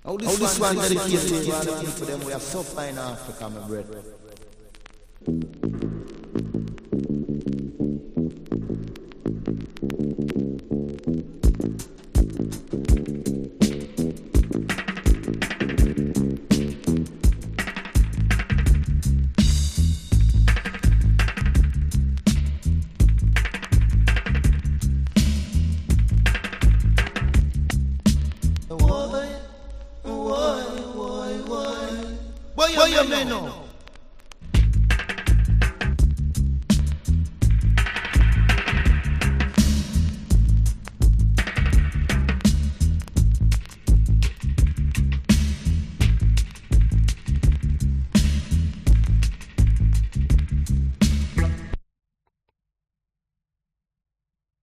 How this one dedicated to all the people them we are suffering in Africa, my brother. Boy, you may know.